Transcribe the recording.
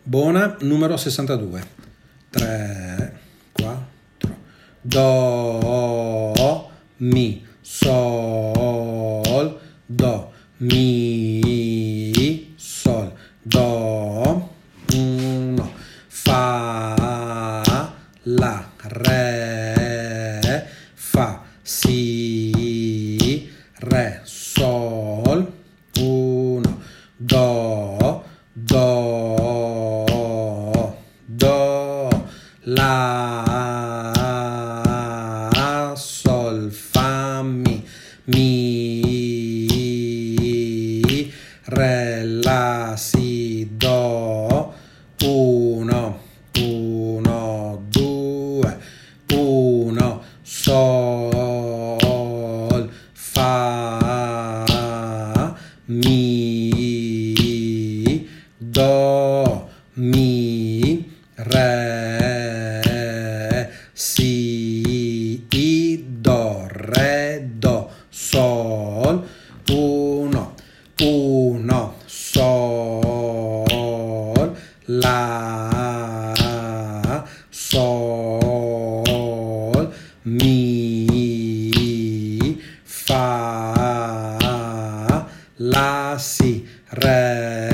Buona numero 62. 3, 4. Do, mi, sol, do, mi, sol, do, 1, fa, la, re, fa, si, re, sol, 1, do, la, sol, fa, mi, re, la, si, do, 1, 2, 1, sol, fa, mi, do, mi, re, si, do, re, do, sol, 1, sol, la, sol, mi, fa, la, si, re,